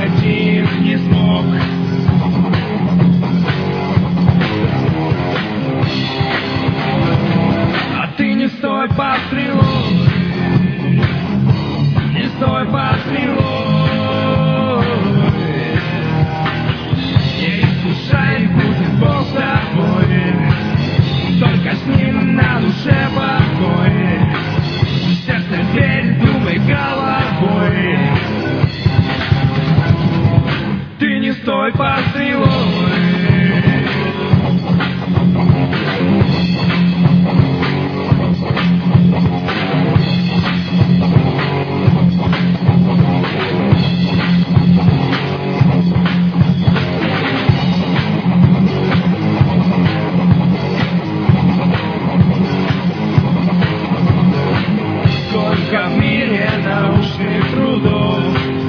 один не смог. А ты не стой под стрелой, не стой под стрелой. Не искушай, будет Бог с тобой, только с ним на душе покой. В сердце верь, думай головой. Ты не стой под стрелой. Сколько в мире научных трудов,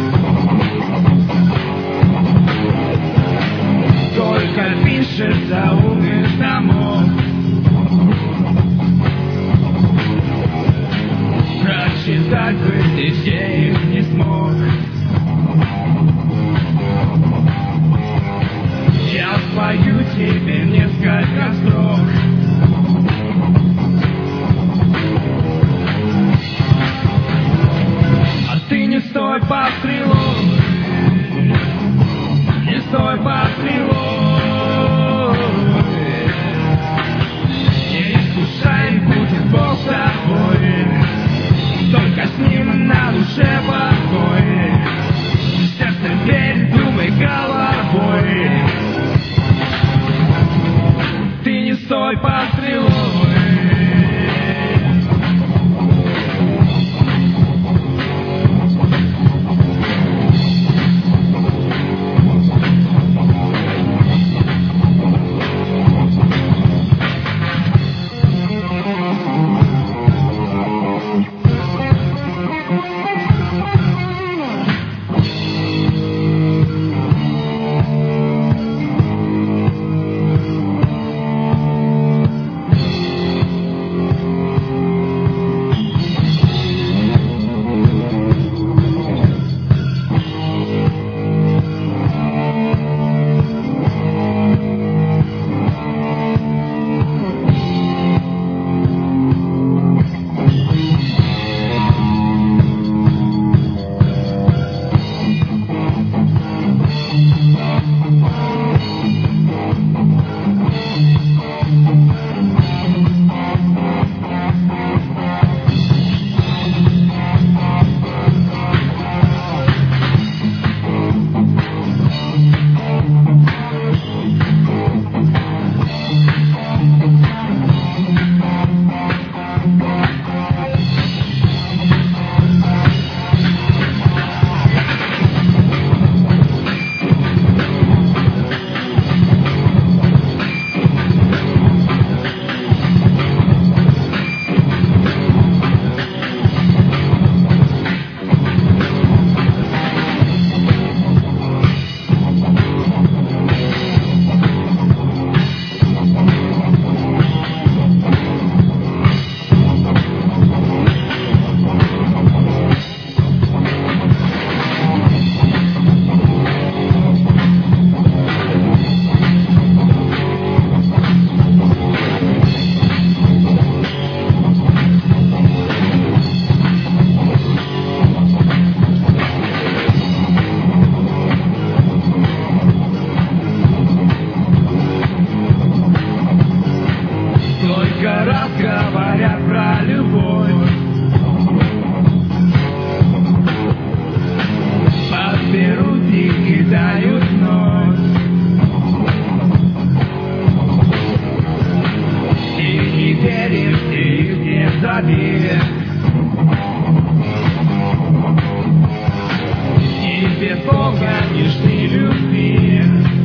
сколько пишется умных томов. Прочитать бы ты все их не смог. Я спою тебе несколько строк. Не стой под стрелой, не стой под стрелой. Не искушай, будет Бог с тобой, только с ним на душе покой. В сердце верь, думай головой. Ты не стой под стрелой. Сколько раз говорят про любовь, подберут и кидают вновь. Ты не веришь, ты их не зови. И без Бога нежны любви.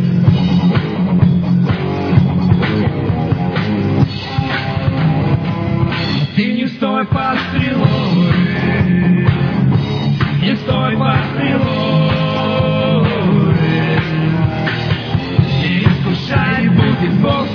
Ты не стой под стрелой, не стой под стрелой. Не искушай, будет Бог.